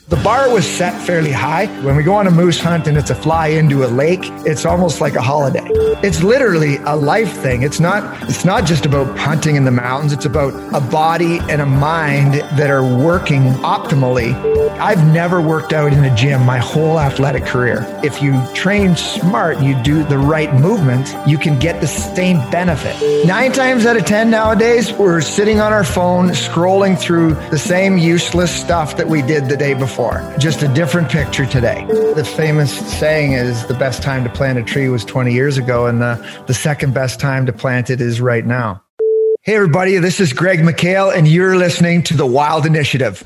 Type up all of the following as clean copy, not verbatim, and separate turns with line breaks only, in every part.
The bar was set fairly high. When we go on a moose hunt and it's a fly into a lake, it's almost like a holiday. It's literally a life thing. It's not just about hunting in the mountains. It's about a body and a mind that are working optimally. I've never worked out in a gym my whole athletic career. If you train smart and you do the right movements, you can get the same benefit. 9 times out of 10 nowadays, we're sitting on our phone, scrolling through the same useless stuff that we did the day before. Just a different picture today. The famous saying is the best time to plant a tree was 20 years ago, and the second best time to plant it is right now. Hey everybody, this is Greg McHale, and you're listening to The Wild Initiative.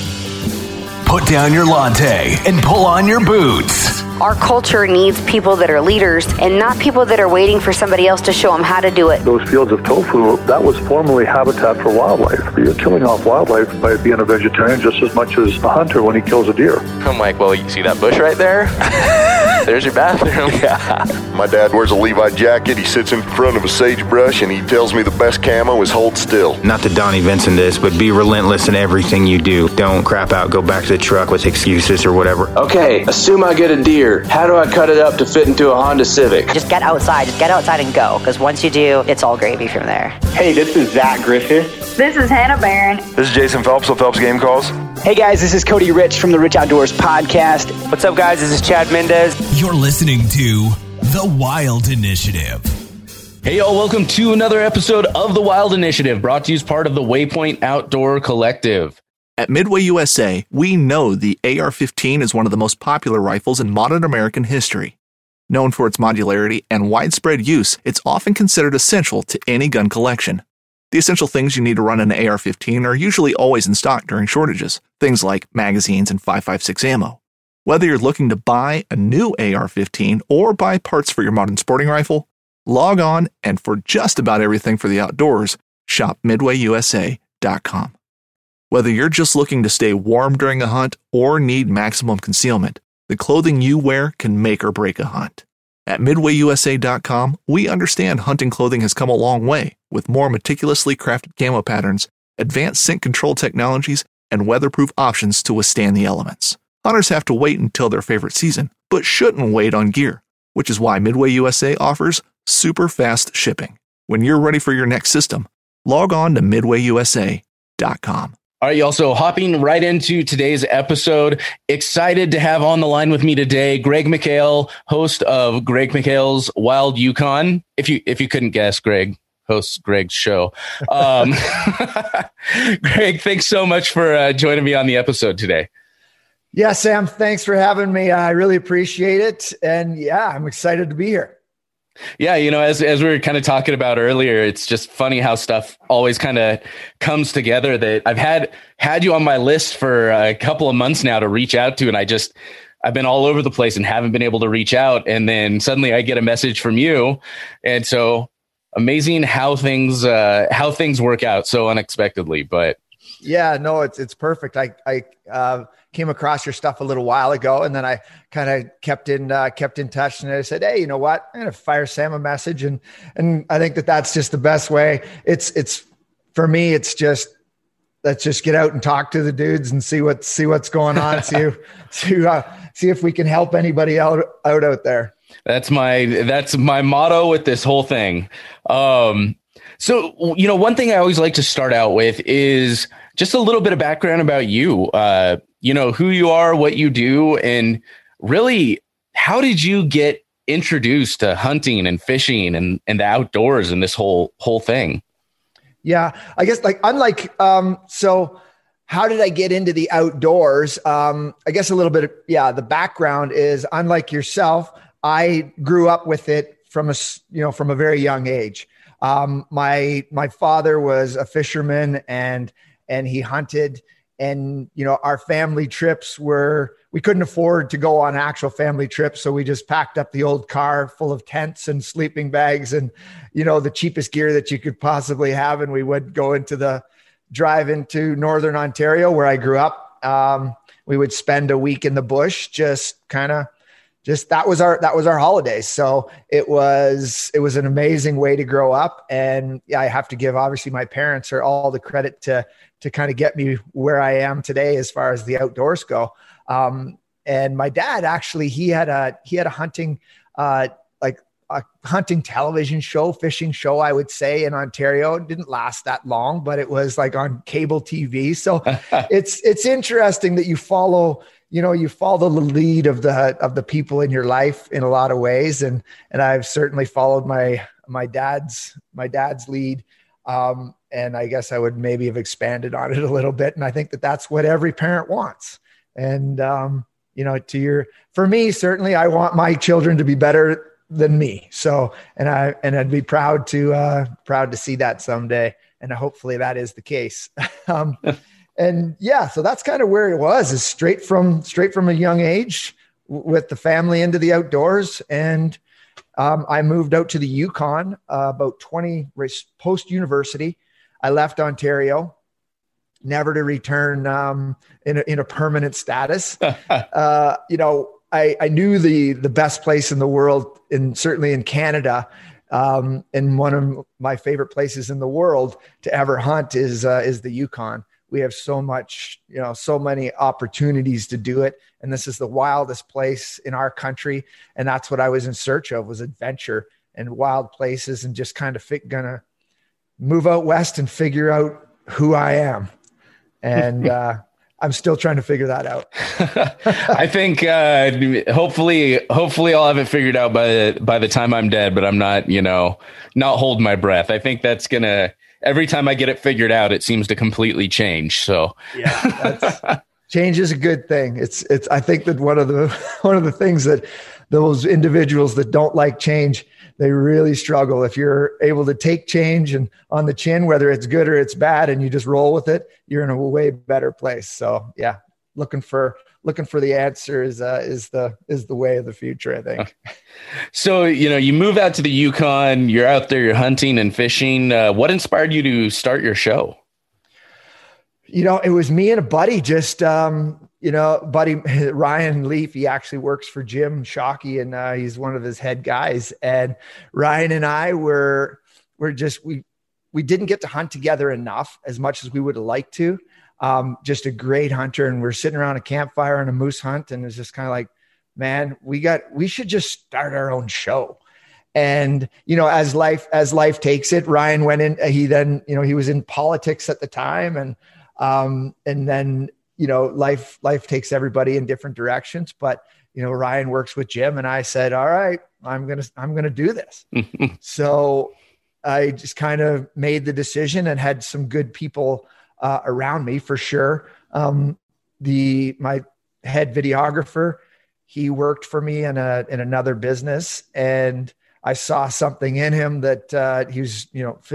Put down your latte and pull on your boots.
Our culture needs people that are leaders and not people that are waiting for somebody else to show them how to do it.
Those fields of tofu, that was formerly habitat for wildlife. You're killing off wildlife by being a vegetarian just as much as a hunter when he kills a deer.
I'm like, well, you see that bush right there? There's your bathroom.
Yeah. My dad wears a Levi jacket. He sits in front of a sagebrush, and he tells me the best camo is hold still.
Not to Donnie Vincent this, but be relentless in everything you do. Don't crap out, go back to the truck with excuses or whatever.
Okay, assume I get a deer. How do I cut it up to fit into a Honda Civic?
Just get outside and go, because once you do, it's all gravy from there.
Hey, this is Zach Griffith.
This is Hannah Barron.
This is Jason Phelps of Phelps Game Calls.
Hey guys, this is Cody Rich from the Rich Outdoors Podcast.
What's up guys, this is Chad Mendez.
You're listening to The Wild Initiative.
Hey y'all, welcome to another episode of The Wild Initiative, brought to you as part of the Waypoint Outdoor Collective.
At Midway USA, we know the AR-15 is one of the most popular rifles in modern American history. Known for its modularity and widespread use, it's often considered essential to any gun collection. The essential things you need to run an AR-15 are usually always in stock during shortages, things like magazines and 5.56 ammo. Whether you're looking to buy a new AR-15 or buy parts for your modern sporting rifle, log on and for just about everything for the outdoors, shop MidwayUSA.com. Whether you're just looking to stay warm during a hunt or need maximum concealment, the clothing you wear can make or break a hunt. At MidwayUSA.com, we understand hunting clothing has come a long way with more meticulously crafted camo patterns, advanced scent control technologies, and weatherproof options to withstand the elements. Hunters have to wait until their favorite season, but shouldn't wait on gear, which is why Midway USA offers super fast shipping. When you're ready for your next system, log on to MidwayUSA.com.
All right, y'all. So hopping right into today's episode, excited to have on the line with me today, Greg McHale, host of Greg McHale's Wild Yukon. If you couldn't guess, Greg hosts Greg's show. Greg, thanks so much for joining me on the episode today.
Yeah, Sam, thanks for having me. I really appreciate it. And yeah, I'm excited to be here.
Yeah, you know, as we were kind of talking about earlier, it's just funny how stuff always kind of comes together. That I've had you on my list for a couple of months now to reach out to, and I've been all over the place and haven't been able to reach out. And then suddenly I get a message from you, and so amazing how things work out so unexpectedly. But
yeah, no, it's perfect. I came across your stuff a little while ago, and then I kind of kept in touch, and I said, hey, you know what? I'm going to fire Sam a message. And I think that's just the best way. It's for me, it's just, let's just get out and talk to the dudes and see what's going on. see if we can help anybody out there.
That's my motto with this whole thing. So, you know, one thing I always like to start out with is just a little bit of background about you. You know, who you are, what you do, and really, how did you get introduced to hunting and fishing and the outdoors and this whole thing?
Yeah, I guess so how did I get into the outdoors? I guess a little bit of, the background is, unlike yourself, I grew up with it from a very young age. My father was a fisherman and he hunted. And, you know, our family trips we couldn't afford to go on actual family trips. So we just packed up the old car full of tents and sleeping bags and, you know, the cheapest gear that you could possibly have. And we would go drive into Northern Ontario where I grew up. We would spend a week in the bush, just kind of that was our holidays. So it was an amazing way to grow up. And I have to give, obviously, my parents are all the credit to kind of get me where I am today as far as the outdoors go. And my dad, actually, he had a hunting, like a hunting television show, fishing show, I would say, in Ontario. It didn't last that long, but it was like on cable TV. So it's interesting that you follow the lead of the people in your life in a lot of ways. And I've certainly followed my dad's lead. And I guess I would maybe have expanded on it a little bit. And I think that's what every parent wants. And, for me, certainly I want my children to be better than me. So, and I'd be proud to see that someday. And hopefully that is the case. And yeah, so that's kind of where it was, is straight from a young age with the family into the outdoors. And I moved out to the Yukon about 20 post-university. I left Ontario, never to return in a permanent status. I knew the best place in the world, and certainly in Canada, and one of my favorite places in the world to ever hunt is the Yukon. We have so many opportunities to do it. And this is the wildest place in our country. And that's what I was in search of, was adventure and wild places, and just kind of gonna move out west and figure out who I am. And I'm still trying to figure that out.
I think hopefully I'll have it figured out by the time I'm dead, but I'm not holding my breath. I think that's every time I get it figured out, it seems to completely change. So
yeah, change is a good thing. It's I think that one of the things that those individuals that don't like change, they really struggle. If you're able to take change and on the chin, whether it's good or it's bad, and you just roll with it, you're in a way better place. So yeah, looking for the answer is the way of the future, I think.
So, you move out to the Yukon, you're out there, you're hunting and fishing. What inspired you to start your show?
It was me and a buddy, buddy Ryan Leaf. He actually works for Jim Shockey, and he's one of his head guys. And Ryan and I we didn't get to hunt together enough, as much as we would have liked to. Just a great hunter, and we're sitting around a campfire on a moose hunt, and it's just kind of like, man, we should just start our own show. And, as life takes it, Ryan went in, he was in politics at the time, and then, life takes everybody in different directions. But, Ryan works with Jim, and I said, all right, I'm going to do this. So I just kind of made the decision, and had some good people around me for sure. My head videographer, he worked for me in another business, and I saw something in him that he was,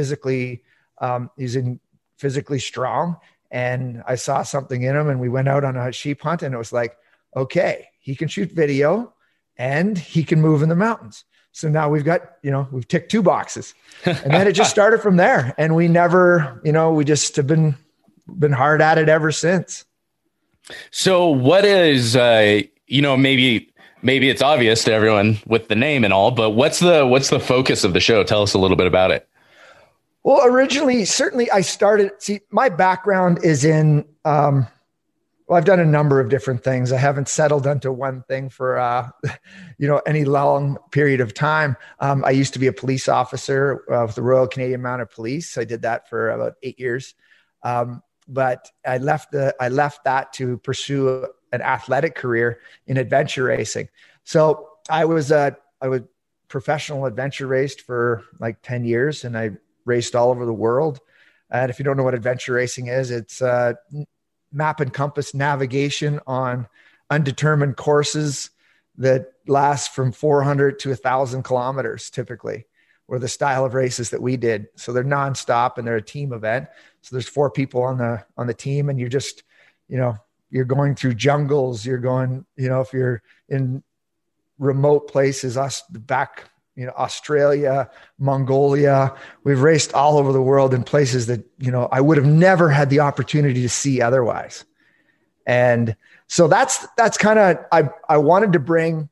physically strong. And I saw something in him, and we went out on a sheep hunt, and it was like, okay, he can shoot video and he can move in the mountains. So now we've got, we've ticked 2 boxes, and then it just started from there. And we never, we just have been hard at it ever since.
So what is, maybe it's obvious to everyone with the name and all, but what's the focus of the show? Tell us a little bit about it.
Well, originally, certainly I started, my background is in, I've done a number of different things. I haven't settled onto one thing for, any long period of time. I used to be a police officer with the Royal Canadian Mounted Police. I did that for about 8 years. But I left that to pursue an athletic career in adventure racing. So I was professional adventure raced for like 10 years, and I raced all over the world. And if you don't know what adventure racing is, it's map and compass navigation on undetermined courses that last from 400 to 1,000 kilometers, typically, were the style of races that we did. So they're nonstop, and they're a team event. So there's 4 people on the team, and you're just, you're going through jungles. You're going, if you're in remote places, Australia, Mongolia, we've raced all over the world in places that, I would have never had the opportunity to see otherwise. And so that's kind of, I wanted to bring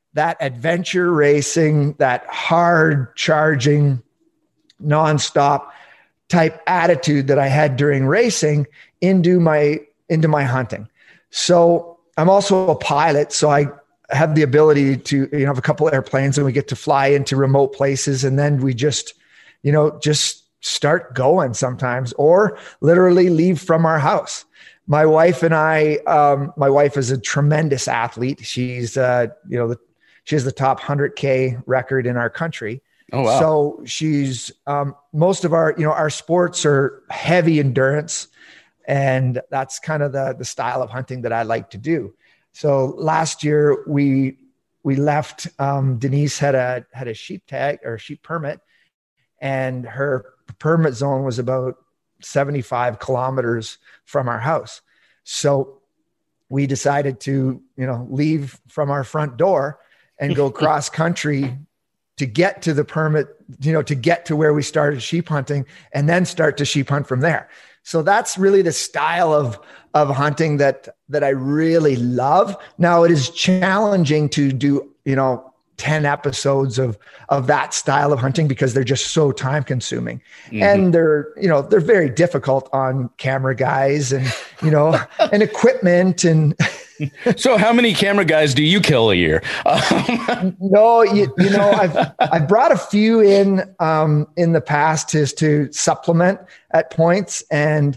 that adventure racing, that hard charging, nonstop type attitude that I had during racing into my hunting. So I'm also a pilot, so I have the ability to, have a couple airplanes, and we get to fly into remote places, and then we just start going sometimes, or literally leave from our house. My wife and I, my wife is a tremendous athlete. She's, she has the top 100K record in our country.
Oh, wow.
So she's, most of our sports are heavy endurance, and that's kind of the style of hunting that I like to do. So last year we left, Denise had a sheep tag or sheep permit, and her permit zone was about 75 kilometers from our house. So we decided to, leave from our front door and go cross country to get to the permit, to get to where we started sheep hunting, and then start to sheep hunt from there. So that's really the style of hunting that I really love. Now it is challenging to do, 10 episodes of that style of hunting because they're just so time consuming. Mm-hmm. And they're very difficult on camera guys and, and equipment and.
So how many camera guys do you kill a year?
No, I've brought a few in the past to supplement at points. And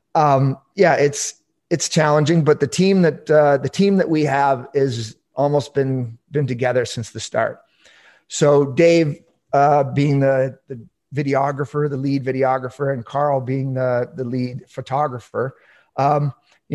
it's challenging, but the team that we have is almost been together since the start. So Dave, being the videographer, the lead videographer, and Carl being the lead photographer, and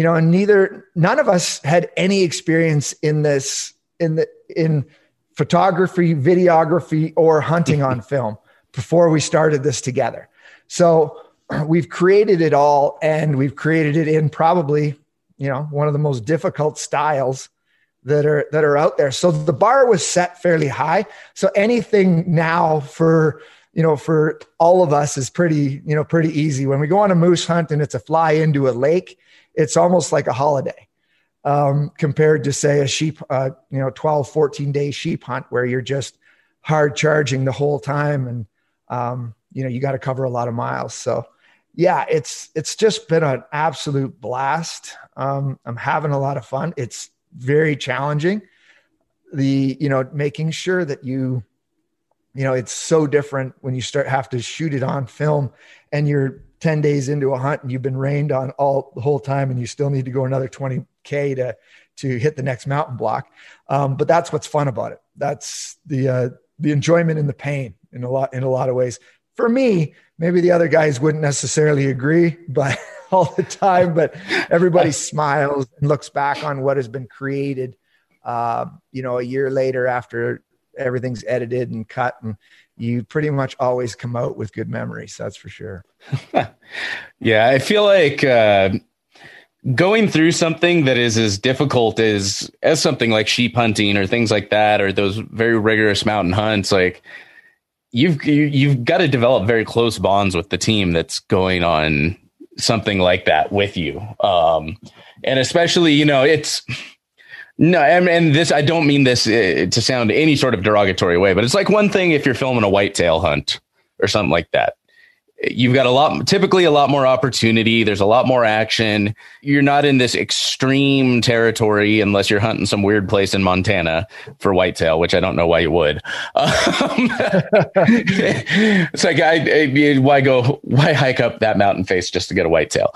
none of us had any experience in this, in photography, videography, or hunting on film before we started this together. So we've created it all, and we've created it in probably, one of the most difficult styles that are out there. So the bar was set fairly high. So anything now for all of us is pretty easy. When we go on a moose hunt and it's a fly into a lake, it's almost like a holiday compared to, say, a sheep, 12, 14 day sheep hunt where you're just hard charging the whole time. And, you got to cover a lot of miles. So yeah, it's just been an absolute blast. I'm having a lot of fun. It's very challenging. Making sure that it's so different when you have to shoot it on film and you're 10 days into a hunt and you've been rained on the whole time, and you still need to go another 20K to hit the next mountain block. But that's what's fun about it. That's the enjoyment and the pain in a lot of ways. For me, maybe the other guys wouldn't necessarily agree, but all the time, but everybody smiles and looks back on what has been created, a year later after everything's edited and cut, and you pretty much always come out with good memories. That's for sure.
Yeah. I feel like, going through something that is as difficult as something like sheep hunting or things like that, or those very rigorous mountain hunts, like you've got to develop very close bonds with the team that's going on something like that with you. And especially, it's no, and this, I don't mean this to sound any sort of derogatory way, but it's like one thing if you're filming a whitetail hunt or something like that. You've got typically a lot more opportunity. There's a lot more action. You're not in this extreme territory unless you're hunting some weird place in Montana for whitetail, which I don't know why you would. It's like, why hike up that mountain face just to get a whitetail?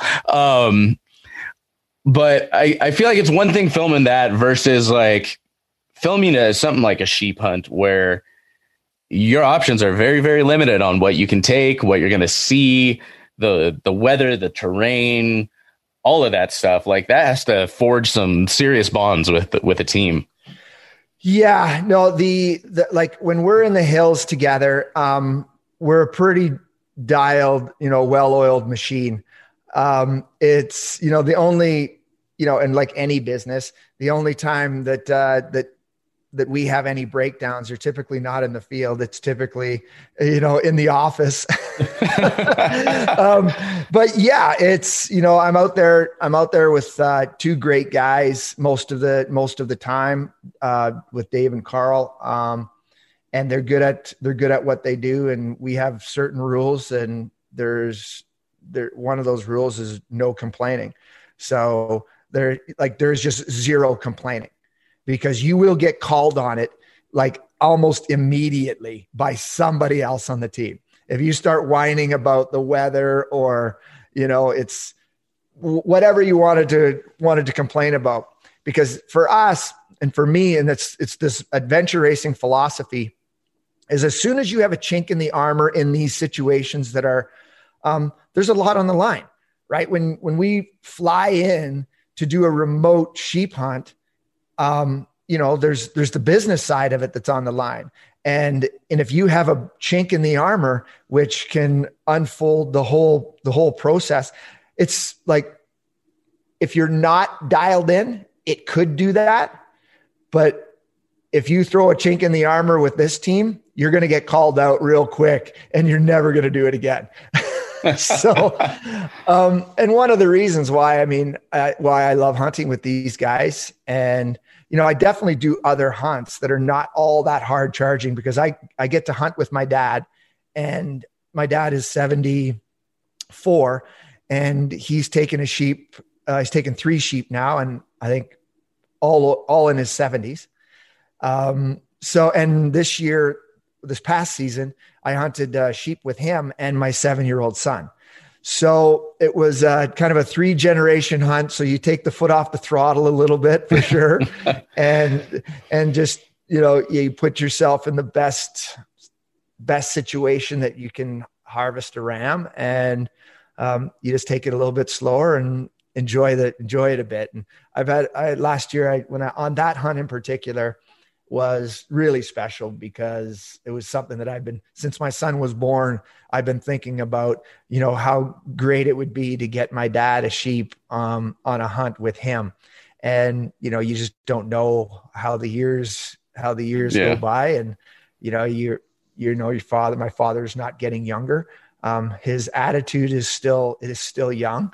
But I feel like it's one thing filming that versus like filming something like a sheep hunt where your options are very, very limited on what you can take, what you're going to see, the weather, the terrain, all of that stuff. Like that has to forge some serious bonds with a team.
Yeah, no, the like when we're in the hills together, we're a pretty dialed, well-oiled machine. It's, the only, and like any business, the only time that that we have any breakdowns are typically not in the field. It's typically, in the office. But yeah, it's, I'm out there with two great guys most of the time, with Dave and Carl. And they're good at what they do. And we have certain rules, and one of those rules is no complaining. So there's just zero complaining, because you will get called on it like almost immediately by somebody else on the team. If you start whining about the weather, or, it's whatever you wanted to complain about, because for us and for me, and it's this adventure racing philosophy, is as soon as you have a chink in the armor in these situations that are, there's a lot on the line, right? When we fly in to do a remote sheep hunt, there's the business side of it that's on the line. And if you have a chink in the armor, which can unfold the whole process, it's like, if you're not dialed in, it could do that. But if you throw a chink in the armor with this team, you're going to get called out real quick, and you're never going to do it again. So, and one of the reasons why I love hunting with these guys, and, I definitely do other hunts that are not all that hard charging, because I get to hunt with my dad, and my dad is 74, and he's taken a sheep. He's taken 3 sheep now, and I think all in his 70s. So, and this past season, I hunted sheep with him and my 7-year-old son. So it was kind of a 3-generation hunt. So you take the foot off the throttle a little bit, for sure. and just, you put yourself in the best situation that you can harvest a ram, and you just take it a little bit slower and enjoy it a bit. And last year, on that hunt in particular, was really special, because it was something that since my son was born, I've been thinking about, how great it would be to get my dad a sheep on a hunt with him. And, you just don't know how the years go by. And, your father, my father's not getting younger. His attitude is still young.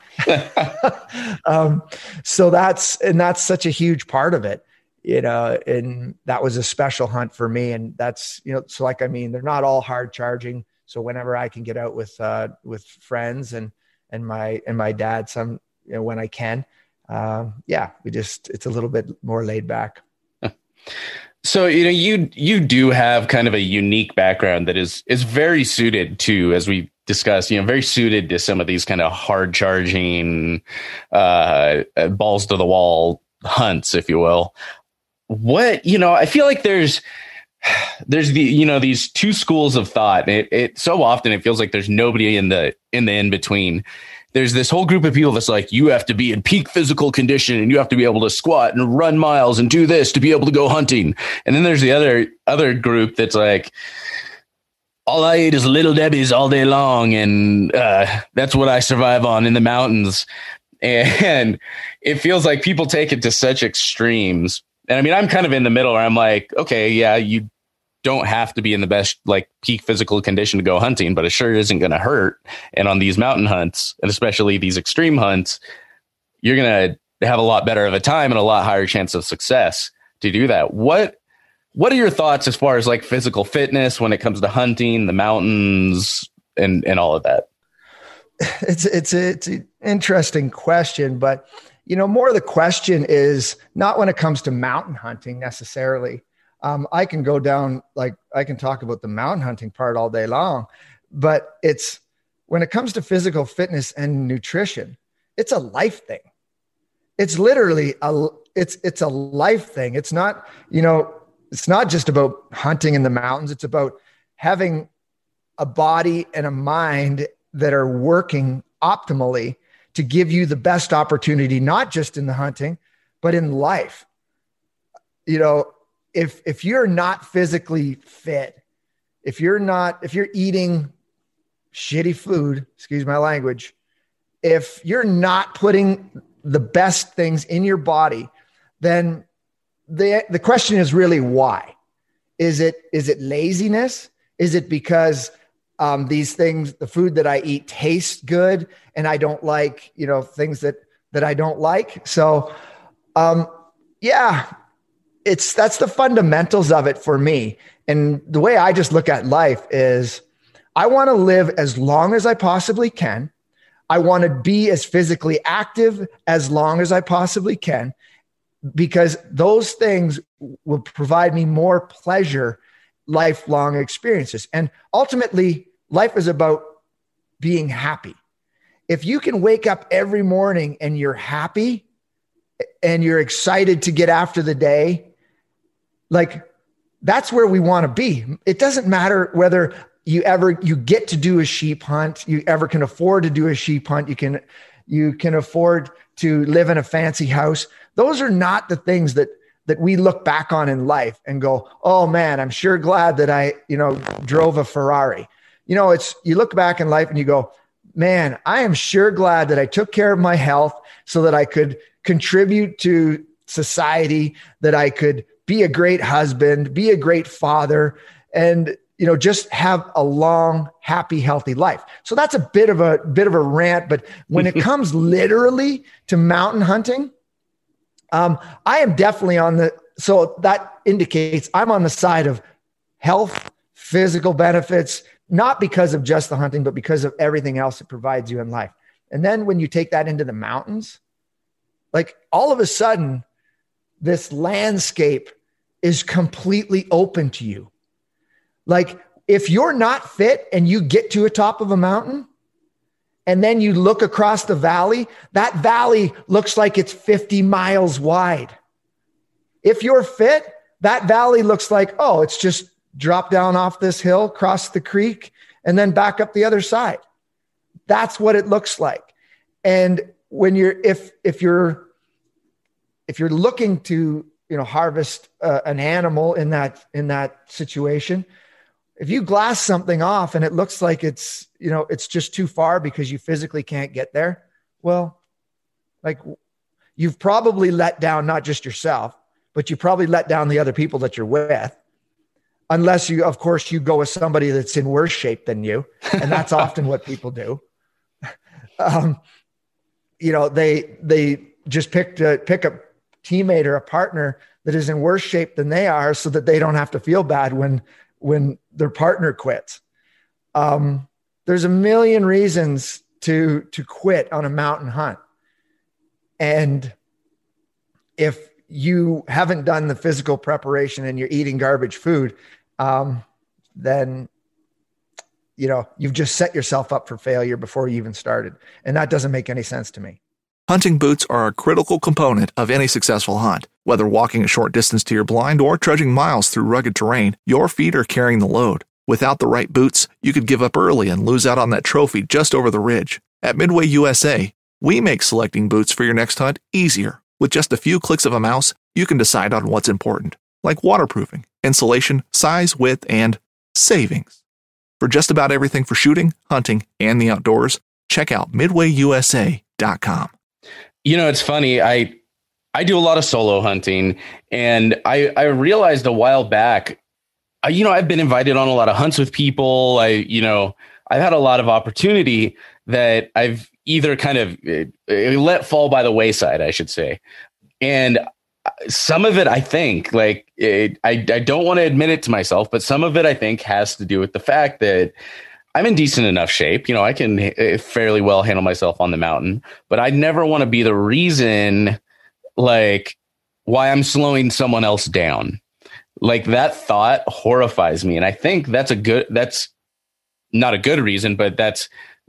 So that's such a huge part of it. And that was a special hunt for me. And that's, they're not all hard charging. So whenever I can get out with friends and my dad, when I can, it's a little bit more laid back.
So, you do have kind of a unique background that is very suited to, as we discussed, very suited to some of these kind of hard charging, balls to the wall hunts, if you will. I feel like there's these two schools of thought. It so often it feels like there's nobody in the in between. There's this whole group of people that's like, you have to be in peak physical condition, and you have to be able to squat and run miles and do this to be able to go hunting. And then there's the other group that's like, all I eat is Little Debbie's all day long, and that's what I survive on in the mountains. And it feels like people take it to such extremes. And I'm kind of in the middle, where I'm like, okay, yeah, you don't have to be in the best, peak physical condition to go hunting, but it sure isn't going to hurt. And on these mountain hunts, and especially these extreme hunts, you're going to have a lot better of a time and a lot higher chance of success to do that. What are your thoughts as far as physical fitness when it comes to hunting, the mountains, and all of that?
It's an interesting question, but more of the question is not when it comes to mountain hunting necessarily. I can go down, I can talk about the mountain hunting part all day long, but it's when it comes to physical fitness and nutrition, it's a life thing. It's literally it's a life thing. It's not, it's not just about hunting in the mountains. It's about having a body and a mind that are working optimally to give you the best opportunity, not just in the hunting, but in life. If you're not physically fit, if you're eating shitty food, excuse my language, if you're not putting the best things in your body, then the question is really why? Is it laziness? Is it because these things, the food that I eat tastes good and I don't like, things that I don't like? So, that's the fundamentals of it for me. And the way I just look at life is I want to live as long as I possibly can. I want to be as physically active as long as I possibly can, because those things will provide me more pleasure, lifelong experiences. And ultimately, life is about being happy. If you can wake up every morning and you're happy and you're excited to get after the day, like that's where we want to be. It doesn't matter whether you get to do a sheep hunt, you ever can afford to do a sheep hunt, you can afford to live in a fancy house. Those are not the things that we look back on in life and go, oh man, I'm sure glad that I, drove a Ferrari. You look back in life and you go, man, I am sure glad that I took care of my health so that I could contribute to society, that I could be a great husband, be a great father, and just have a long, happy, healthy life. So that's a bit of a rant, but when it comes literally to mountain hunting, I am definitely so that indicates I'm on the side of health, physical benefits, not because of just the hunting, but because of everything else it provides you in life. And then when you take that into the mountains, like all of a sudden, this landscape is completely open to you. Like if you're not fit and you get to a top of a mountain and then you look across the valley, that valley looks like it's 50 miles wide. If you're fit, that valley looks like, oh, it's just drop down off this hill, cross the creek, and then back up the other side. That's what it looks like. And when if you're looking to, harvest an animal in that situation, if you glass something off and it looks like it's just too far because you physically can't get there, well, like you've probably let down not just yourself, but you probably let down the other people that you're with, unless you go with somebody that's in worse shape than you. And that's often what people do. They just pick a teammate or a partner that is in worse shape than they are so that they don't have to feel bad when their partner quits. There's a million reasons to quit on a mountain hunt. And if you haven't done the physical preparation and you're eating garbage food, then, you've just set yourself up for failure before you even started. And that doesn't make any sense to me.
Hunting boots are a critical component of any successful hunt. Whether walking a short distance to your blind or trudging miles through rugged terrain, your feet are carrying the load. Without the right boots, you could give up early and lose out on that trophy just over the ridge. At Midway USA, we make selecting boots for your next hunt easier. With just a few clicks of a mouse, you can decide on what's important, like waterproofing, insulation, size, width, and savings. For just about everything for shooting, hunting, and the outdoors, check out MidwayUSA.com.
It's funny. I do a lot of solo hunting, and I realized a while back, I've been invited on a lot of hunts with people. I've had a lot of opportunity that I've either kind of let fall by the wayside, I should say. And some of it, I think, I don't want to admit it to myself, but some of it I think has to do with the fact that I'm in decent enough shape. I can fairly well handle myself on the mountain, but I never want to be the reason, why I'm slowing someone else down. That thought horrifies me. And I think that's not a good reason, but that's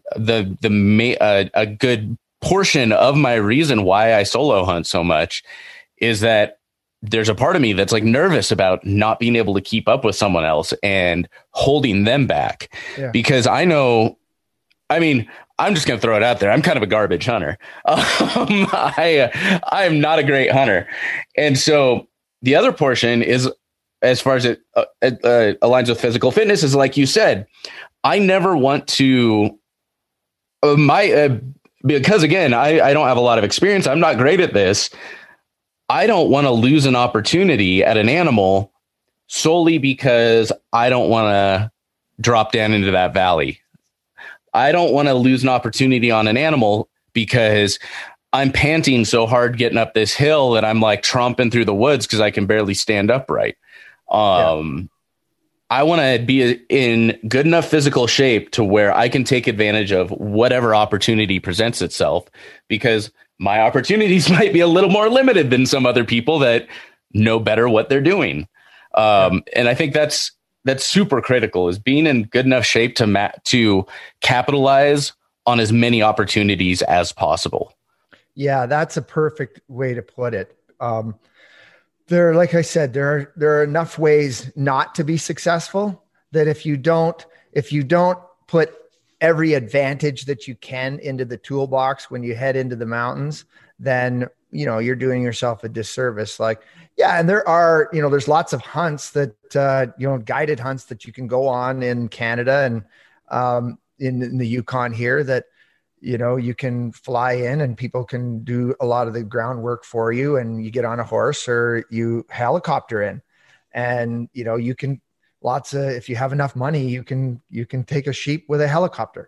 a good portion of my reason why I solo hunt so much, is that there's a part of me that's nervous about not being able to keep up with someone else and holding them back. Yeah. Because I know, I'm just going to throw it out there. I'm kind of a garbage hunter. I am not a great hunter. And so the other portion is, as far as it aligns with physical fitness, is like you said, I never want to, because again, I don't have a lot of experience. I'm not great at this. I don't want to lose an opportunity at an animal solely because I don't want to drop down into that valley. I don't want to lose an opportunity on an animal because I'm panting so hard getting up this hill that I'm like tromping through the woods because I can barely stand upright. I want to be in good enough physical shape to where I can take advantage of whatever opportunity presents itself, because my opportunities might be a little more limited than some other people that know better what they're doing. And I think that's super critical, is being in good enough shape to capitalize on as many opportunities as possible.
Yeah, that's a perfect way to put it. Like I said, there are enough ways not to be successful that if you don't put every advantage that you can into the toolbox when you head into the mountains, then, you're doing yourself a disservice. Like, yeah. And there's lots of hunts that, guided hunts that you can go on in Canada and in the Yukon here that, you can fly in and people can do a lot of the groundwork for you, and you get on a horse or you helicopter in, and, you can if you have enough money, you can take a sheep with a helicopter,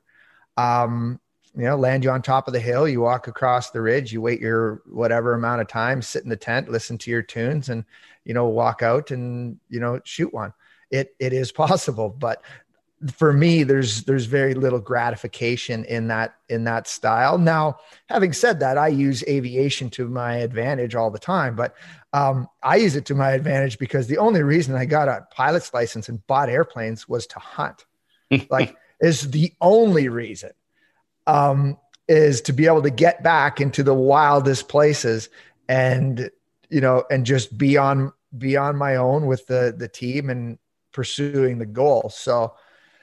land you on top of the hill, you walk across the ridge, you wait your whatever amount of time, sit in the tent, listen to your tunes, and, walk out and, shoot one. It is possible, but for me, there's very little gratification in that style. Now, having said that, I use aviation to my advantage all the time, but I use it to my advantage because the only reason I got a pilot's license and bought airplanes was to hunt. Like, is the only reason, is to be able to get back into the wildest places and, and just be on my own with the team and pursuing the goal. So,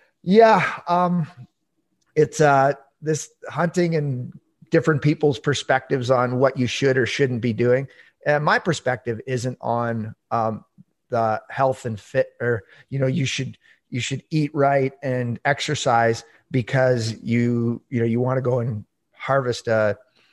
yeah, it's this hunting and different people's perspectives on what you should or shouldn't be doing. And my perspective isn't on the health and fit, or you should eat right and exercise because you want to go and harvest a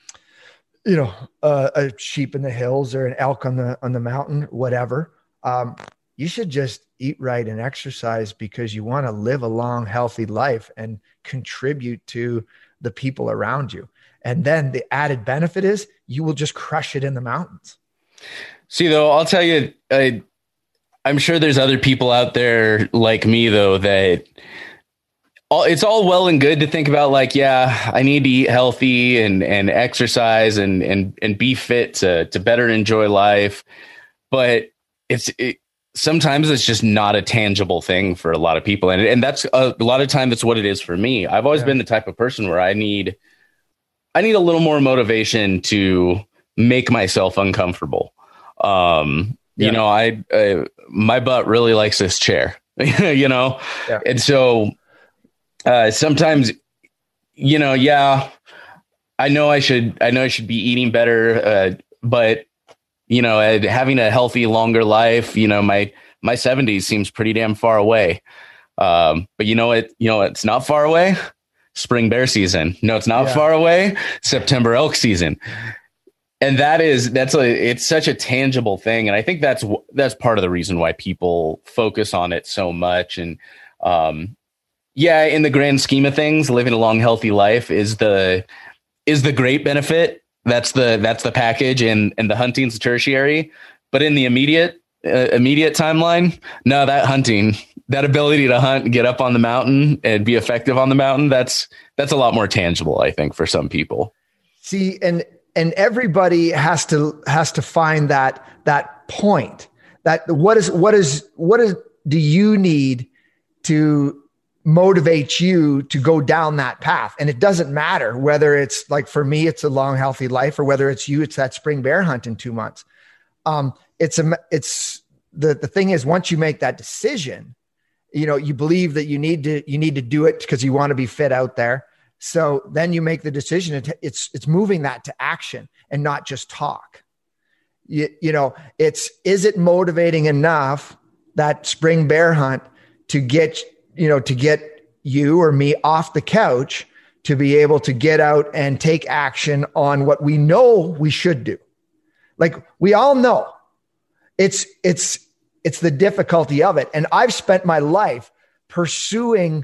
sheep in the hills or an elk on the mountain, whatever. You should just eat right and exercise because you want to live a long, healthy life and contribute to the people around you. And then the added benefit is you will just crush it in the mountains.
See, though, I'll tell you, I'm sure there's other people out there like me, though, that it's all well and good to think about, like, yeah, I need to eat healthy and exercise and be fit to better enjoy life. But sometimes it's just not a tangible thing for a lot of people. And that's a lot of time, that's what it is for me. I've always been the type of person where I need a little more motivation to make myself uncomfortable. My butt really likes this chair, And so sometimes, I know I should be eating better, but having a healthy, longer life, my 70s seems pretty damn far away. But it's not far away. Spring bear season. No, it's not far away. September elk season. And it's such a tangible thing. And I think that's part of the reason why people focus on it so much. And, in the grand scheme of things, living a long, healthy life is the great benefit. That's the package, and the hunting's the tertiary. But in the immediate timeline, no, that ability to hunt and get up on the mountain and be effective on the mountain, that's a lot more tangible, I think, for some people.
See, and everybody has to find that point. That what do you need to motivate you to go down that path? And it doesn't matter whether it's, like, for me, it's a long, healthy life, or whether it's that spring bear hunt in 2 months. It's the thing is, once you make that decision, you believe that you need to do it because you want to be fit out there. So then you make the decision. It's moving that to action and not just talk. Is it motivating enough, that spring bear hunt, to get you or me off the couch to be able to get out and take action on what we know we should do? Like we all know it's the difficulty of it. And I've spent my life pursuing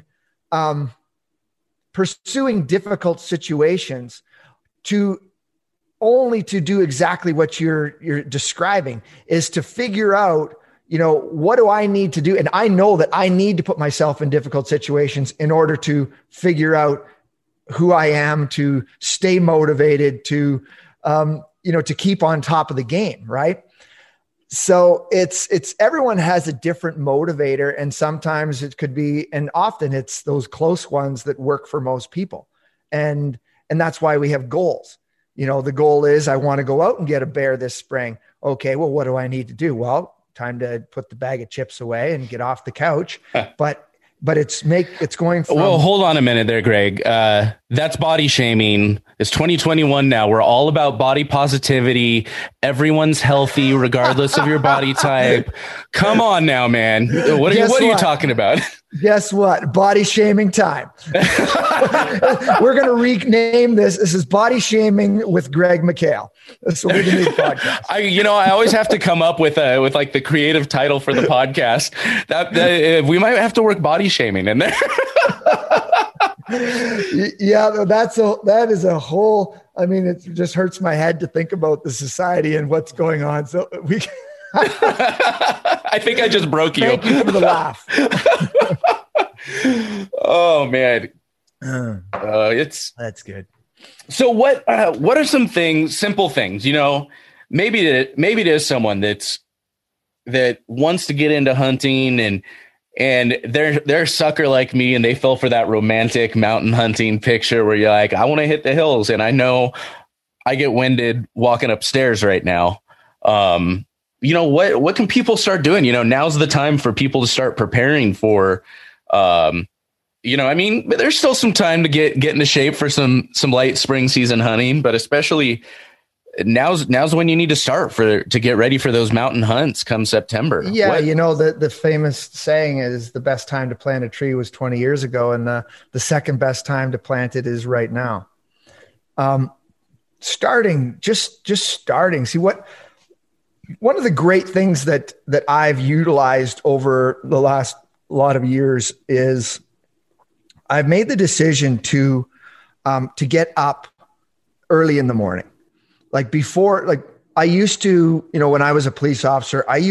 difficult situations to do exactly what you're describing, is to figure out, what do I need to do? And I know that I need to put myself in difficult situations in order to figure out who I am, to stay motivated, to keep on top of the game. Right. So it's everyone has a different motivator, and sometimes it could be, and often it's those close ones that work for most people. And that's why we have goals. The goal is, I want to go out and get a bear this spring. Okay, well, what do I need to do? Well, time to put the bag of chips away and get off the couch. But it's going from...
Well, hold on a minute there, Greg. That's body shaming. It's 2021 now. We're all about body positivity. Everyone's healthy regardless of your body type. Come on now, man. What are you talking about?
Guess what? Body shaming time. We're going to rename this. This is Body Shaming with Greg McHale. That's what we're going to do the podcast.
I always have to come up with like the creative title for the podcast. That we might have to work body shaming in there.
Yeah, that is a whole. I mean, it just hurts my head to think about the society and what's going on. So we.
I think I just broke you.
Thank you for the laugh.
Oh man,
that's good.
So what are some simple things? Maybe there's someone that wants to get into hunting and they're a sucker like me, and they fell for that romantic mountain hunting picture where you're like, I want to hit the hills, and I know I get winded walking upstairs right now. What can people start doing? Now's the time for people to start preparing for, there's still some time to get into shape for some light spring season hunting, but especially now's when you need to start to get ready for those mountain hunts come September.
Yeah. The famous saying is the best time to plant a tree was 20 years ago. And the second best time to plant it is right now. Starting. See one of the great things that I've utilized over the last lot of years is I've made the decision to get up early in the morning. Like before, like I used to, when I was a police officer, I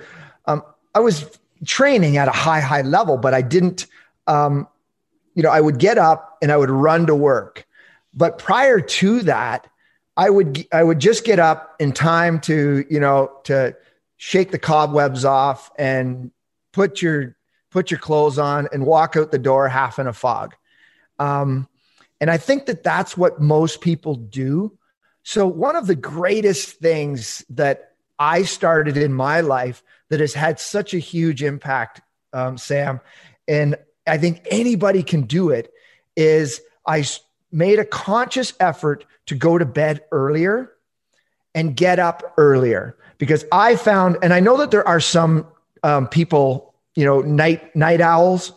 was training at a high level, but I didn't, I would get up and I would run to work. But prior to that, I would just get up in time to shake the cobwebs off and put your clothes on and walk out the door half in a fog. And I think that's what most people do. So one of the greatest things that I started in my life that has had such a huge impact, Sam, and I think anybody can do it, is I made a conscious effort to go to bed earlier and get up earlier, because I found, and I know that there are some people, night owls,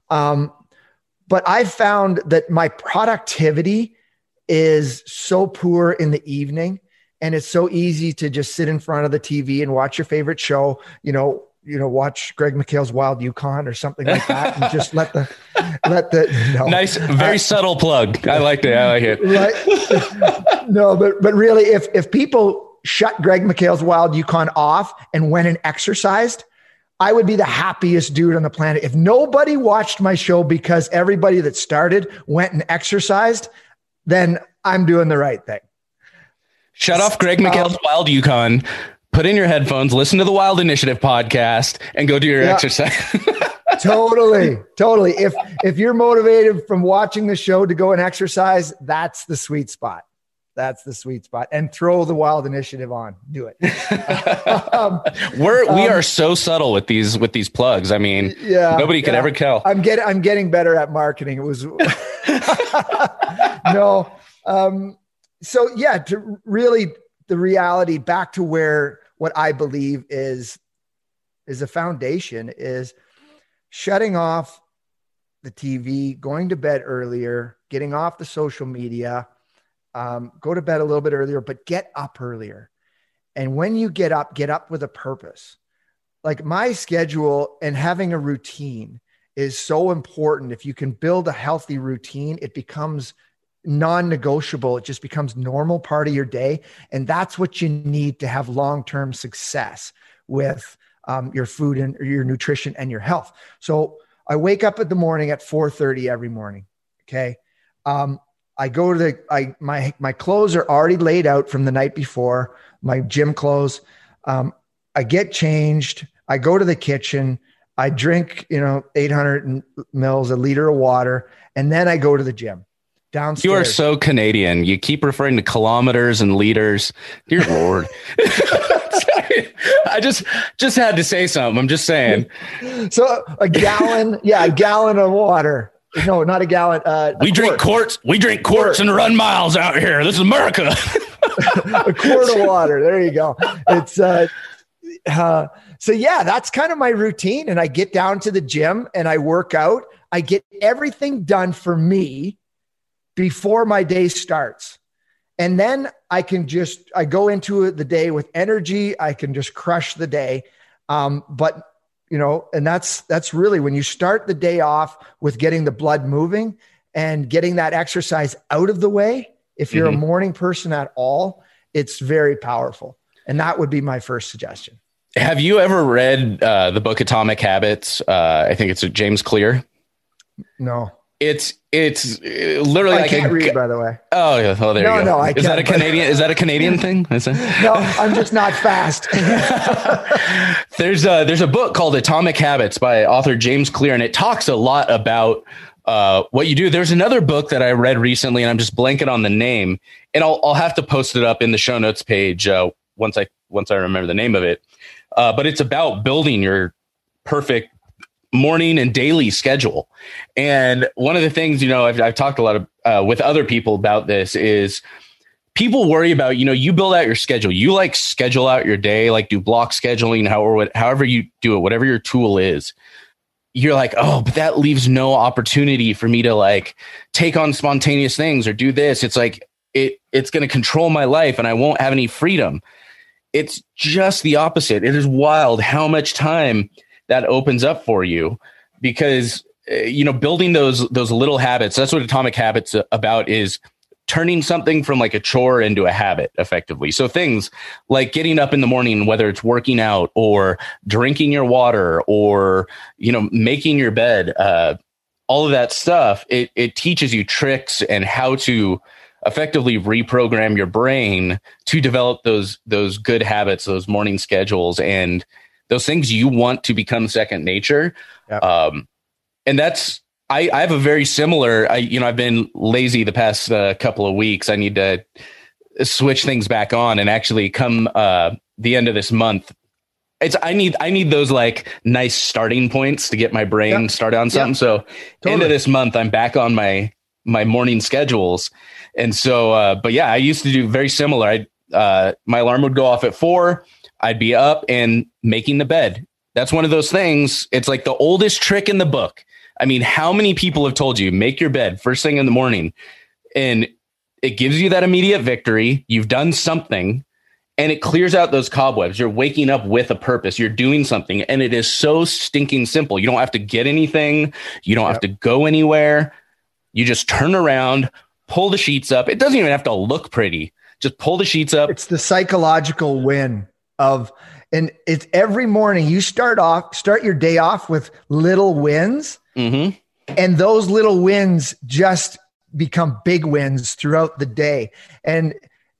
but I found that my productivity is so poor in the evening, and it's so easy to just sit in front of the TV and watch your favorite show, watch Greg McHale's Wild Yukon or something like that, and just let the
nice, very subtle plug. I like it.
Right? No, but really, if people shut Greg McHale's Wild Yukon off and went and exercised, I would be the happiest dude on the planet. If nobody watched my show because everybody that started went and exercised, then I'm doing the right thing.
Shut off Greg McHale's Wild Yukon, put in your headphones, listen to the Wild Initiative podcast, and go do your exercise.
Totally. If you're motivated from watching the show to go and exercise, that's the sweet spot. And throw the Wild Initiative on. Do it.
We are so subtle with these plugs. I mean, nobody could ever tell.
I'm getting better at marketing. It was no. So yeah, to really the reality back to where what I believe is a foundation is shutting off the TV, going to bed earlier, getting off the social media, go to bed a little bit earlier, but get up earlier. And when you get up with a purpose. Like my schedule and having a routine is so important. If you can build a healthy routine, it becomes non-negotiable. It just becomes normal part of your day. And that's what you need to have long-term success with your food and your nutrition and your health. So I wake up in the morning at 4:30 every morning. Okay. I go to my clothes are already laid out from the night before, my gym clothes. I get changed. I go to the kitchen. I drink, 800 mils, a liter of water. And then I go to the gym downstairs.
You are so Canadian. You keep referring to kilometers and liters. Dear Lord. Sorry. I just had to say something. I'm just saying.
So a gallon of water. No, not a gallon.
We drink quarts. We drink quarts and run miles out here. This is America.
A quart of water. There you go. It's so yeah, that's kind of my routine. And I get down to the gym and I work out. I get everything done for me before my day starts. And then I go into the day with energy. I can just crush the day. But and that's really when you start the day off with getting the blood moving and getting that exercise out of the way. If you're a morning person at all, it's very powerful. And that would be my first suggestion.
Have you ever read the book Atomic Habits? I think it's James Clear.
No.
It's literally
I can't read, by the way.
Oh, yeah. Oh, there you go.
No,
is that a Canadian thing?
No, I'm just not fast.
There's a book called Atomic Habits by author James Clear, and it talks a lot about what you do. There's another book that I read recently, and I'm just blanking on the name, and I'll have to post it up in the show notes page once I remember the name of it. But it's about building your perfect morning and daily schedule. And one of the things, I've talked a lot of with other people about this is people worry about, you build out your schedule, you like schedule out your day, like do block scheduling, however you do it, whatever your tool is. You're like, oh, but that leaves no opportunity for me to like take on spontaneous things or do this. It's like, it's going to control my life and I won't have any freedom. It's just the opposite. It is wild how much time that opens up for you because, building those little habits, that's what Atomic Habits about is turning something from like a chore into a habit effectively. So things like getting up in the morning, whether it's working out or drinking your water or, making your bed, all of that stuff, it teaches you tricks and how to effectively reprogram your brain to develop those good habits, those morning schedules, and those things you want to become second nature. Yep. And that's, I have a very similar, I've been lazy the past couple of weeks. I need to switch things back on and actually come the end of this month. I need those like nice starting points to get my brain started on something. So totally. End of this month, I'm back on my morning schedules. And so, but yeah, I used to do very similar. My alarm would go off at 4:00. I'd be up and making the bed. That's one of those things. It's like the oldest trick in the book. I mean, how many people have told you make your bed first thing in the morning and it gives you that immediate victory. You've done something and it clears out those cobwebs. You're waking up with a purpose. You're doing something and it is so stinking simple. You don't have to get anything. You don't have to go anywhere. You just turn around, pull the sheets up. It doesn't even have to look pretty. Just pull the sheets up.
It's the psychological win and it's every morning you start your day off with little wins. Mm-hmm. And those little wins just become big wins throughout the day. And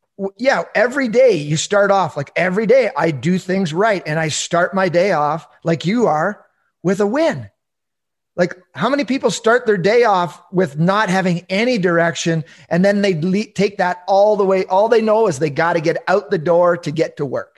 every day you start off like every day I do things right. And I start my day off like you are with a win. Like how many people start their day off with not having any direction and then they take that all the way. All they know is they got to get out the door to get to work.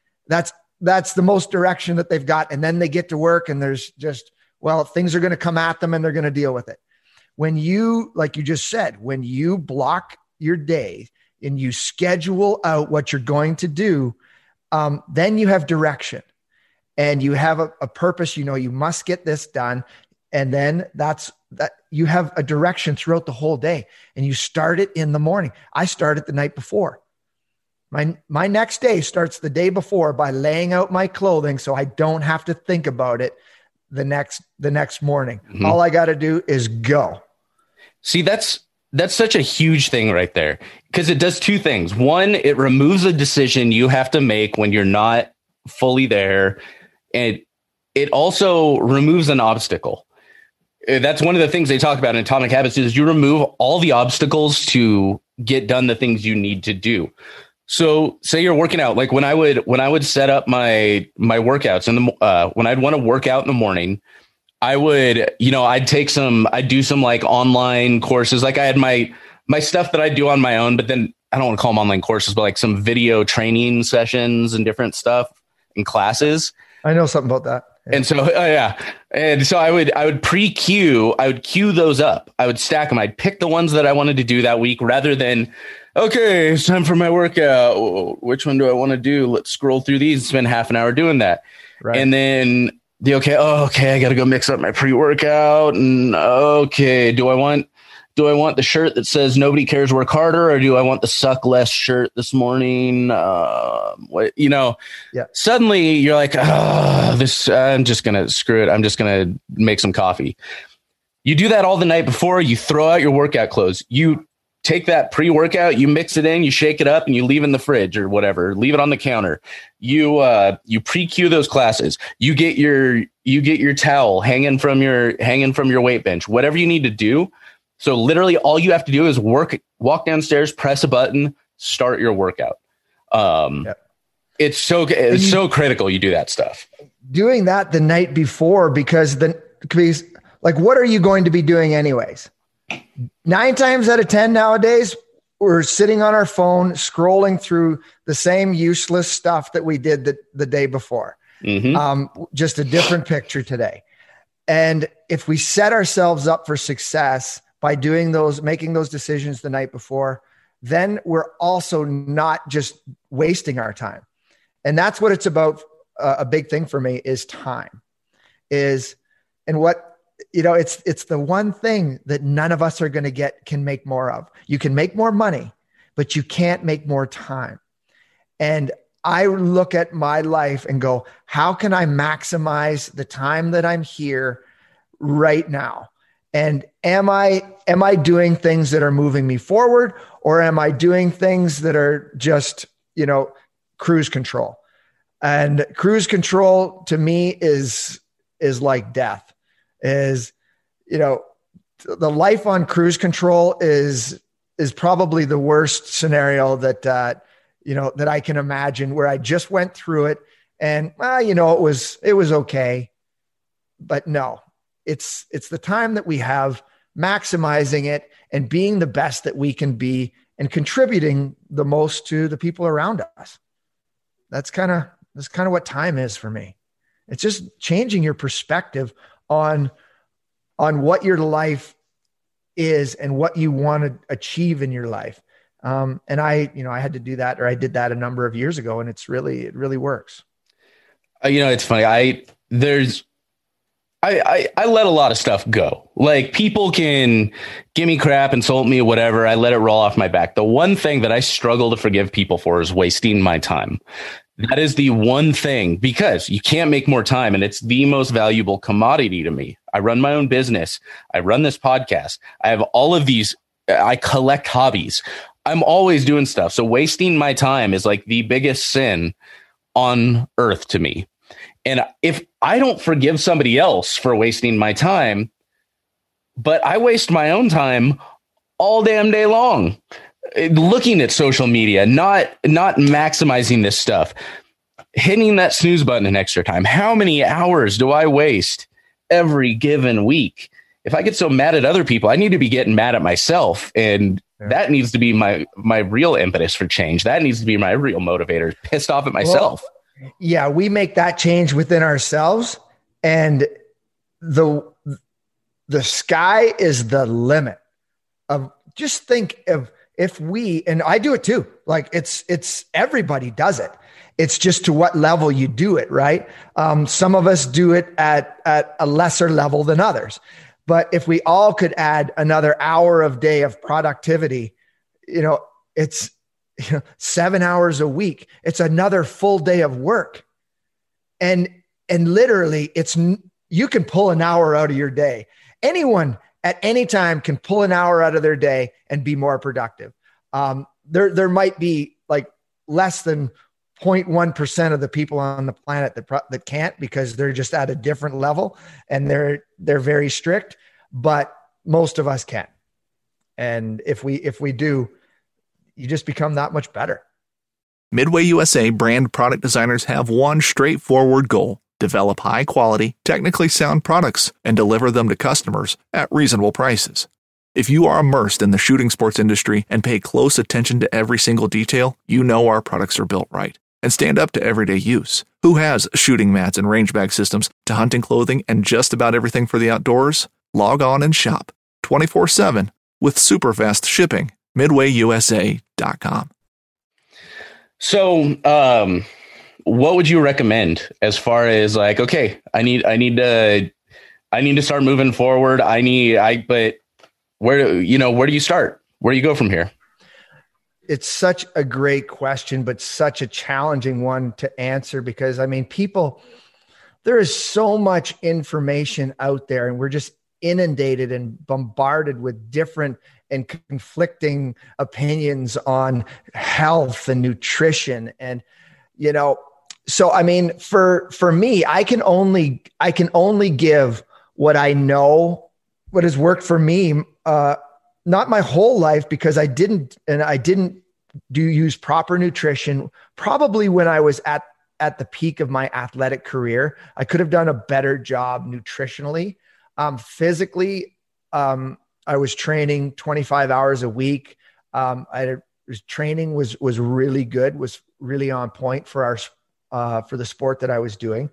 That's the most direction that they've got. And then they get to work and there's just, things are going to come at them and they're going to deal with it. When you, like you just said, when you block your day and you schedule out what you're going to do, then you have direction and you have a purpose, you must get this done. And then that you have a direction throughout the whole day and you start it in the morning. I start it the night before. My next day starts the day before by laying out my clothing so I don't have to think about it the next morning. Mm-hmm. All I got to do is go.
See, that's such a huge thing right there, because it does two things. One, it removes a decision you have to make when you're not fully there. And it also removes an obstacle. That's one of the things they talk about in Atomic Habits is you remove all the obstacles to get done the things you need to do. So say you're working out, like when I would set up my workouts when I'd want to work out in the morning, I would, I'd do some like online courses. Like I had my stuff that I do on my own, but then I don't want to call them online courses, but like some video training sessions and different stuff and classes.
I know something about that.
Yeah. And so I would queue those up. I would stack them. I'd pick the ones that I wanted to do that week rather than, okay, it's time for my workout. Which one do I want to do? Let's scroll through these and spend half an hour doing that. Right. And then I got to go mix up my pre-workout. And okay, do I want the shirt that says nobody cares, work harder, or do I want the suck less shirt this morning? Suddenly you're like, I'm just going to screw it. I'm just going to make some coffee. You do that all the night before. You throw out your workout clothes. You take that pre-workout, you mix it in, you shake it up, and you leave it in the fridge or whatever. Leave it on the counter. You pre-cue those classes. You get your towel hanging from your weight bench. Whatever you need to do. So literally all you have to do is walk downstairs, press a button, start your workout. It's so critical you do that stuff.
Doing that the night before, because what are you going to be doing anyways? 9 times out of 10 nowadays, we're sitting on our phone, scrolling through the same useless stuff that we did the day before. Mm-hmm. Just a different picture today. And if we set ourselves up for success by making those decisions the night before, then we're also not just wasting our time. And that's what it's about. A big thing for me is time it's the one thing that none of us are going to can make more of. You can make more money, but you can't make more time. And I look at my life and go, how can I maximize the time that I'm here right now? And am I doing things that are moving me forward, or am I doing things that are just, cruise control? And cruise control to me is like death. The life on cruise control is probably the worst scenario that I can imagine, where I just went through it and it was okay. But no, it's the time that we have, maximizing it and being the best that we can be and contributing the most to the people around us. That's kind of what time is for me. It's just changing your perspective on what your life is and what you want to achieve in your life. And I had to do that, or I did that a number of years ago, and it really works.
It's funny. I let a lot of stuff go. Like, people can give me crap, insult me, whatever. I let it roll off my back. The one thing that I struggle to forgive people for is wasting my time. That is the one thing, because you can't make more time, and it's the most valuable commodity to me. I run my own business. I run this podcast. I have all of these. I collect hobbies. I'm always doing stuff. So wasting my time is like the biggest sin on earth to me. And if I don't forgive somebody else for wasting my time, but I waste my own time all damn day long, looking at social media, not maximizing this stuff, hitting that snooze button an extra time. How many hours do I waste every given week? If I get so mad at other people, I need to be getting mad at myself. And that needs to be my real impetus for change. That needs to be my real motivator. Pissed off at myself.
Well, yeah, we make that change within ourselves, and the sky is the limit. Just think of if we, and I do it too. Like it's everybody does it. It's just to what level you do it, right? Some of us do it at a lesser level than others. But if we all could add another hour of day of productivity, it's 7 hours a week. It's another full day of work. And literally you can pull an hour out of your day. Anyone at any time can pull an hour out of their day and be more productive. There might be like less than 0.1% of the people on the planet that can't, because they're just at a different level and they're very strict, but most of us can. And if we do, you just become that much better.
Midway USA brand product designers have one straightforward goal: develop high quality, technically sound products and deliver them to customers at reasonable prices. If you are immersed in the shooting sports industry and pay close attention to every single detail, you know our products are built right and stand up to everyday use. Who has shooting mats and range bag systems to hunting clothing and just about everything for the outdoors? Log on and shop 24/7 with super fast shipping. MidwayUSA.com.
So, what would you recommend as far as like, okay, I need to start moving forward. But where do you start? Where do you go from here?
It's such a great question, but such a challenging one to answer, because there is so much information out there and we're just inundated and bombarded with different and conflicting opinions on health and nutrition. And, so, for me, I can only give what I know, what has worked for me, not my whole life, because I didn't use proper nutrition. Probably when I was at the peak of my athletic career, I could have done a better job nutritionally. Physically, I was training 25 hours a week. Training was really good, was really on point for the sport that I was doing.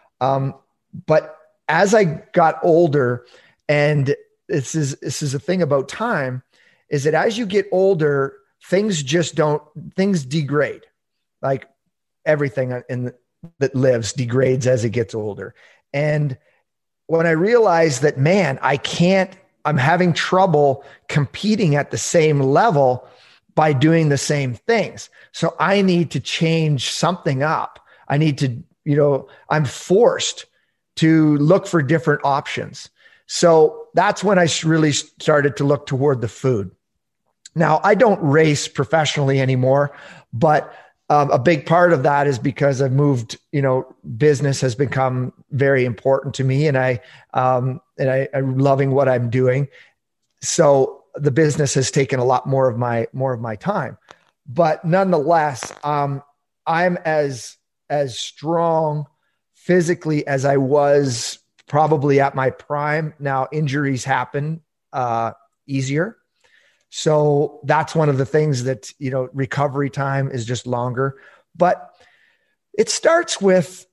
But as I got older, and this is a thing about time, is that as you get older, things degrade. Like everything that lives degrades as it gets older. And when I realized that, man, I'm having trouble competing at the same level by doing the same things. So I need to change something up. I need to, I'm forced to look for different options. So that's when I really started to look toward the food. Now, I don't race professionally anymore, but a big part of that is because I've moved, business has become very important to me, and I'm loving what I'm doing. So the business has taken a lot more of my time, but nonetheless, I'm as strong physically as I was probably at my prime. Now injuries happen easier. So that's one of the things that, recovery time is just longer, but it starts with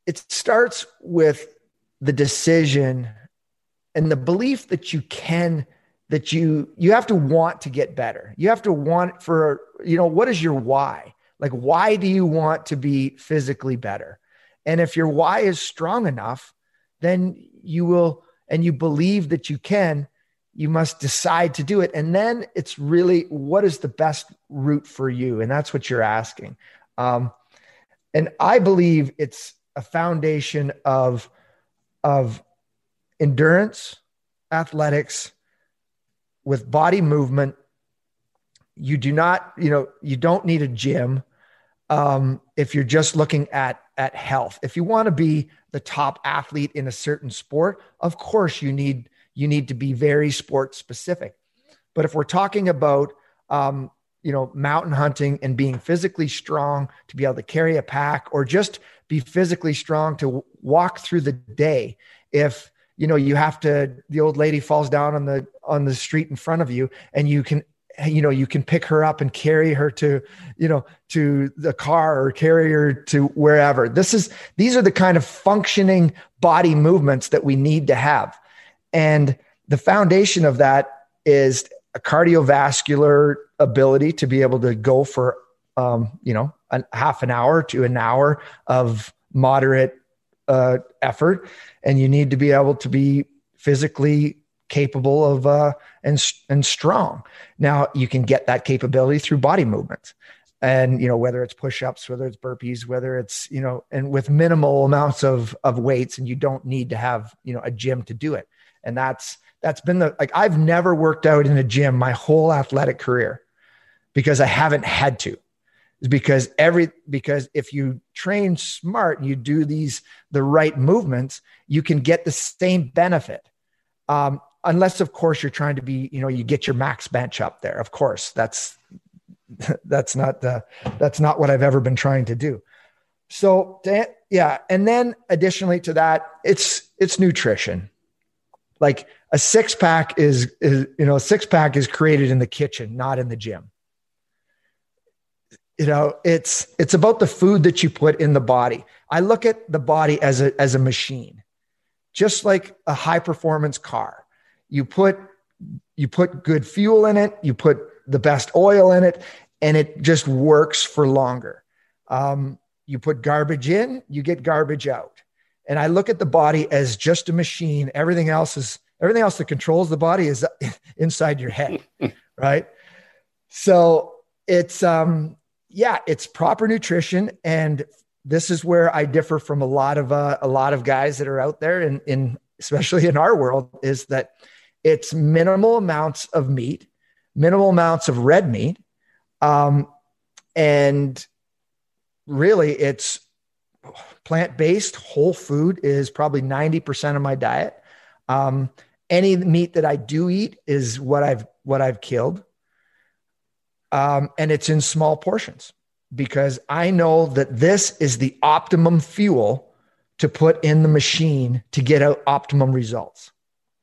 the decision and the belief that you have to want to get better. You have to want what is your why? Like, why do you want to be physically better? And if your why is strong enough, then you will, and you believe that you can, you must decide to do it. And then it's really, what is the best route for you? And that's what you're asking. And I believe it's a foundation of endurance, athletics, with body movement. You don't need a gym. If you're just looking at health, if you want to be the top athlete in a certain sport, of course you need to be very sport specific. But if we're talking about, mountain hunting and being physically strong to be able to carry a pack, or just be physically strong to walk through the day. If, the old lady falls down on the street in front of you, and you can pick her up and carry her to the car, or carry her to wherever. These are the kind of functioning body movements that we need to have. And the foundation of that is a cardiovascular ability to be able to go for, a half an hour to an hour of moderate effort. And you need to be able to be physically capable of and strong. Now you can get that capability through body movements. And, whether it's push-ups, whether it's burpees, whether it's, and with minimal amounts of weights, and you don't need to have, a gym to do it. And that's been I've never worked out in a gym my whole athletic career because I haven't had to. Because if you train smart and you do the right movements, you can get the same benefit. Unless of course you're trying to be, you get your max bench up there. Of course, that's not what I've ever been trying to do. So and then additionally to that, it's nutrition. Like a six pack is created in the kitchen, not in the gym. It's about the food that you put in the body. I look at the body as a machine, just like a high performance car. You put good fuel in it, you put the best oil in it, and it just works for longer. You put garbage in, you get garbage out. And I look at the body as just a machine. Everything else that controls the body is inside your head, right? So it's proper nutrition. And this is where I differ from a lot of guys that are out there in especially in our world, is that it's minimal amounts of meat, minimal amounts of red meat. And really it's plant-based. Whole food is probably 90% of my diet. Any meat that I do eat is what I've killed. And it's in small portions because I know that this is the optimum fuel to put in the machine to get out optimum results.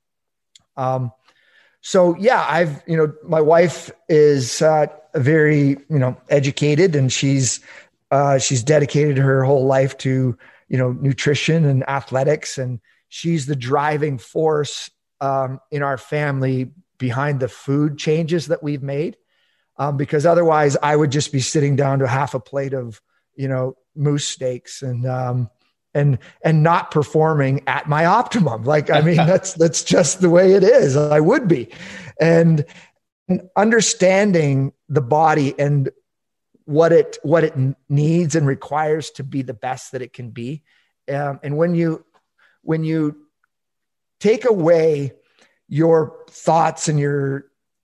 So yeah, my wife is very, educated, and she's dedicated her whole life to, nutrition and athletics. And she's the driving force in our family behind the food changes that we've made. Because otherwise I would just be sitting down to half a plate of, moose steaks and not performing at my optimum. That's just the way it is. I would be. And understanding the body and what it needs and requires to be the best that it can be. And when you take away your thoughts and your,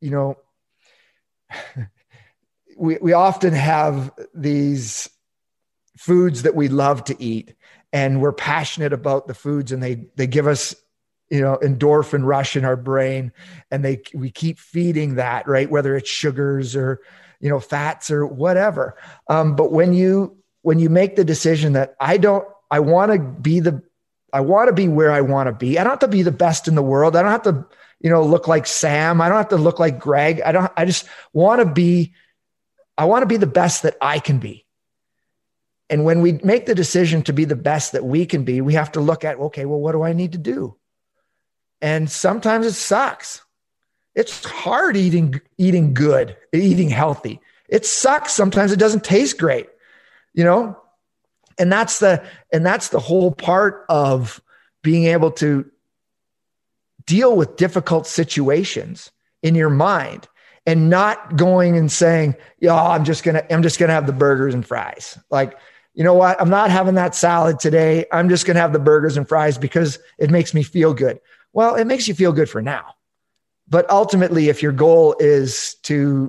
we often have these foods that we love to eat, and we're passionate about the foods, and they give us, endorphin rush in our brain, and we keep feeding that, right? Whether it's sugars or, fats or whatever. But when you make the decision that I want to be where I want to be. I don't have to be the best in the world. I don't have to, look like Sam. I don't have to look like Greg. I just want to be the best that I can be. And when we make the decision to be the best that we can be, we have to look at, okay, well, what do I need to do? And sometimes it sucks. It's hard eating good, eating healthy. It sucks. Sometimes it doesn't taste great, and that's the whole part of being able to deal with difficult situations in your mind and not going and saying, I'm just going to have the burgers and fries. Like, you know what? I'm not having that salad today. I'm just going to have the burgers and fries because it makes me feel good. Well, it makes you feel good for now. But ultimately, if your goal is to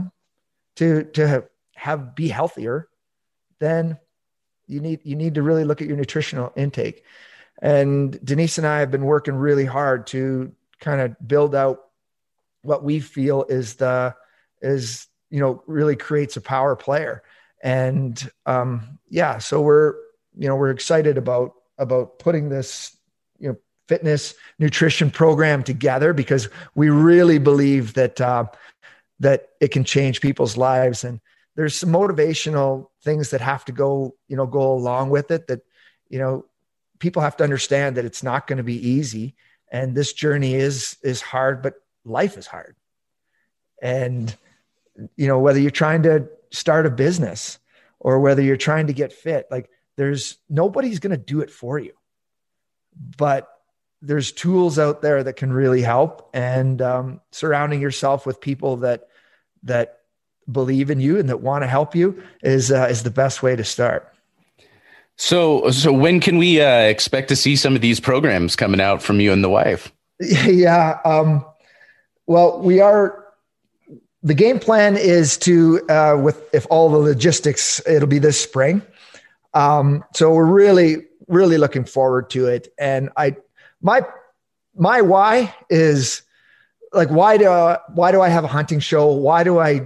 be healthier, then you need to really look at your nutritional intake. And Denise and I have been working really hard to kind of build out what we feel is really creates a power player. And so we're excited about putting this, fitness nutrition program together, because we really believe that it can change people's lives. And there's some motivational things that have to go along with it, that, people have to understand that it's not going to be easy. And this journey is hard, but life is hard. And, whether you're trying to start a business or whether you're trying to get fit, like nobody's going to do it for you, but there's tools out there that can really help. And surrounding yourself with people that believe in you and that want to help you is the best way to start.
So when can we expect to see some of these programs coming out from you and the wife?
Yeah. Well, the game plan is to, if all the logistics, it'll be this spring. So we're really, really looking forward to it. And my why is like, why do I have a hunting show? Why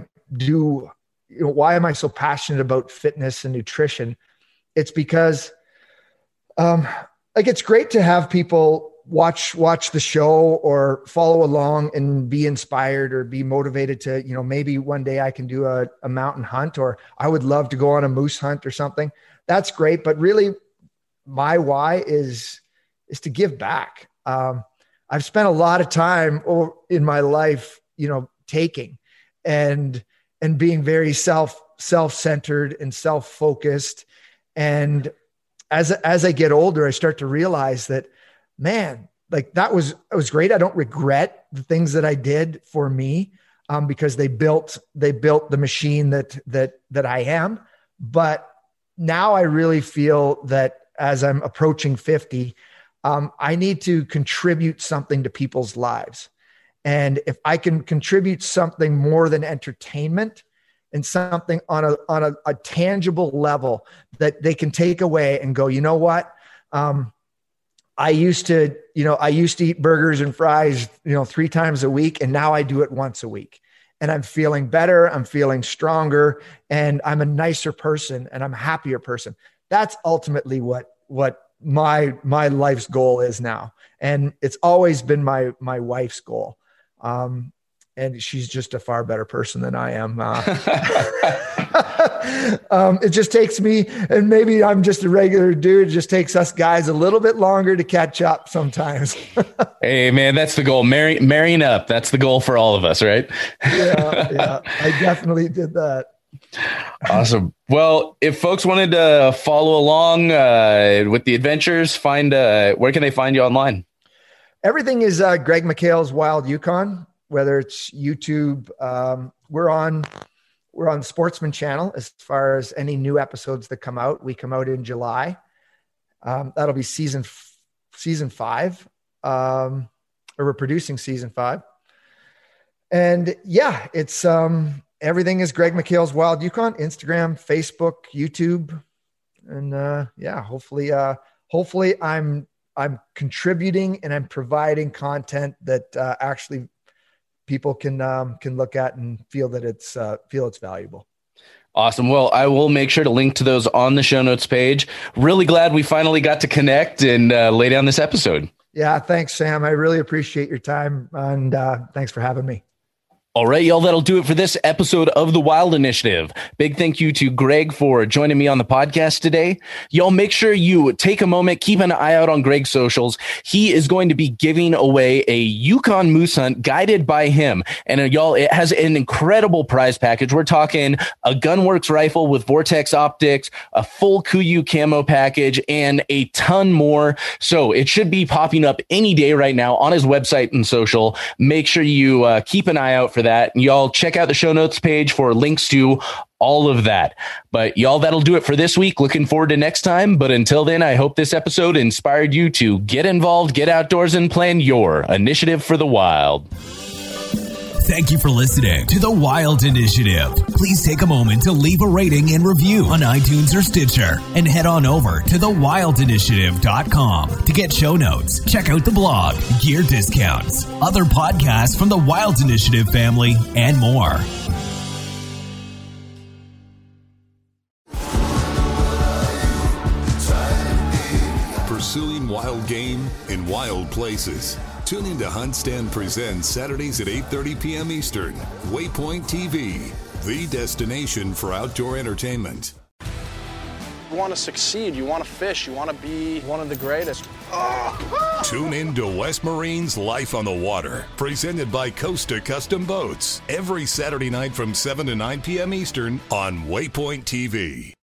am I so passionate about fitness and nutrition? It's because, it's great to have people watch the show or follow along and be inspired or be motivated to, maybe one day I can do a mountain hunt, or I would love to go on a moose hunt or something. That's great. But really my why is to give back. I've spent a lot of time in my life, taking and being very self-centered and self-focused. And as I get older, I start to realize that, man, like it was great. I don't regret the things that I did for me, because they built the machine that I am. But now I really feel that as I'm approaching 50, I need to contribute something to people's lives. And if I can contribute something more than entertainment and something on a tangible level that they can take away and go, you know what? I used to eat burgers and fries, 3 times a week. And now I do it once a week, and I'm feeling better. I'm feeling stronger, and I'm a nicer person, and I'm a happier person. That's ultimately what my life's goal is now. And it's always been my wife's goal. And she's just a far better person than I am. It just takes me, and maybe I'm just a regular dude. It just takes us guys a little bit longer to catch up sometimes.
Hey man, that's the goal. Marrying up. That's the goal for all of us, right?
Yeah. I definitely did that.
Awesome. Well, if folks wanted to follow along with the adventures, where can they find you online?
Everything is Greg McHale's Wild Yukon, whether it's YouTube. We're on the Sportsman channel as far as any new episodes that come out. We come out in July. That'll be season 5. Or we're producing season 5. And yeah, it's everything is Greg McHale's Wild Yukon, Instagram, Facebook, YouTube. And hopefully I'm contributing and I'm providing content that actually people can look at and feel that it's valuable.
Awesome. Well, I will make sure to link to those on the show notes page. Really glad we finally got to connect and lay down this episode.
Yeah. Thanks, Sam. I really appreciate your time, and thanks for having me.
All right, y'all, that'll do it for this episode of The Wild Initiative. Big thank you to Greg for joining me on the podcast today. Y'all, make sure you take a moment, keep an eye out on Greg's socials. He is going to be giving away a Yukon moose hunt guided by him. And y'all, it has an incredible prize package. We're talking a Gunworks rifle with Vortex optics, a full Kuiu camo package, and a ton more. So it should be popping up any day right now on his website and social. Make sure you keep an eye out for that. Y'all check out the show notes page for links to all of that. But y'all, that'll do it for this week. Looking forward to next time. But until then, I hope this episode inspired you to get involved, get outdoors, and plan your initiative for the wild.
Thank you for listening to The Wild Initiative. Please take a moment to leave a rating and review on iTunes or Stitcher, and head on over to thewildinitiative.com to get show notes, check out the blog, gear discounts, other podcasts from the Wild Initiative family, and more.
Pursuing wild game in wild places. Tune in to Hunt Stand Presents Saturdays at 8:30 p.m. Eastern. Waypoint TV, the destination for outdoor entertainment.
You want to succeed, you want to fish, you want to be one of the greatest.
Tune in to West Marine's Life on the Water, presented by Costa Custom Boats, every Saturday night from 7 to 9 p.m. Eastern on Waypoint TV.